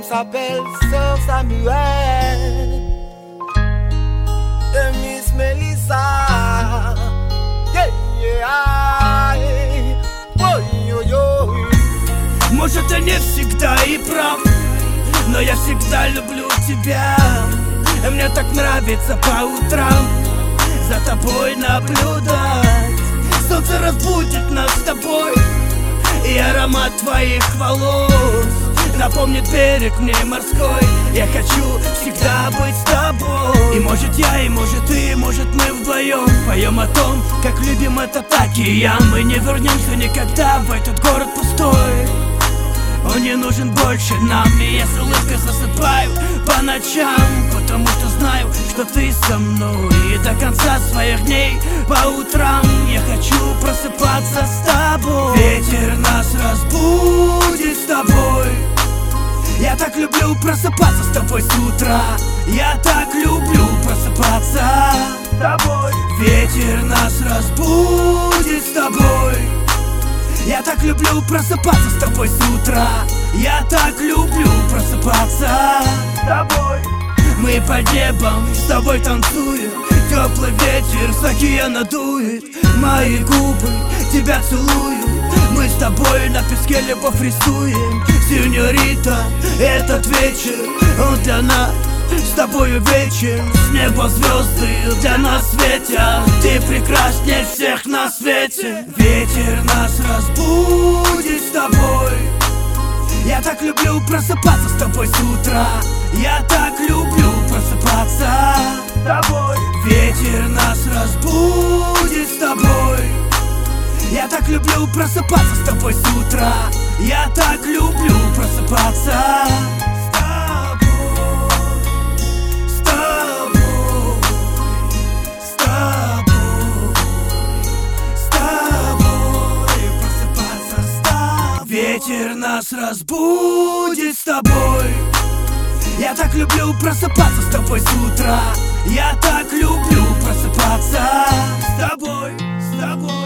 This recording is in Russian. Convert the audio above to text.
s'appelle Sœur Samuel et Miss Melissa. Yeah, yeah, yeah. Ой-ой-ой. Может, я не всегда и прав, но я всегда люблю тебя. И мне так нравится по утрам за тобой наблюдать. Солнце разбудит нас с тобой, и аромат твоих волос напомнит берег мне морской. Я хочу всегда быть с тобой. И может я, и может ты, и может мы вдвоем поем о том, как любим этот океан. Мы не вернемся никогда в этот город пустой. Он не нужен больше нам, и я с улыбкой засыпаю по ночам, потому что знаю, что ты со мной. И до конца своих дней по утрам я хочу просыпаться с тобой. Ветер нас разбудит с тобой. Я так люблю просыпаться с тобой с утра. Я так люблю просыпаться с тобой. Ветер нас разбудит с тобой. Я так люблю просыпаться с тобой с утра. Я так люблю просыпаться с тобой. Мы под небом с тобой танцуем. Теплый ветер с океана дует. Мои губы тебя целуют. Мы с тобой на песке любовь рисуем. Сеньорита, этот вечер, он для нас с тобою вечен. С неба звезды для нас светят. Ты прекрасней всех на свете. Ветер нас разбудит с тобой. Я так люблю просыпаться с тобой с утра. Я так люблю просыпаться с тобой. Ветер нас разбудит с тобой. Я так люблю просыпаться с тобой с утра. Я так люблю просыпаться с тобой. С тобой. С тобой. С тобой. Просыпаться с тобой. Ветер нас разбудит с тобой. Я так люблю просыпаться с тобой с утра. Я так люблю просыпаться с тобой. С тобой.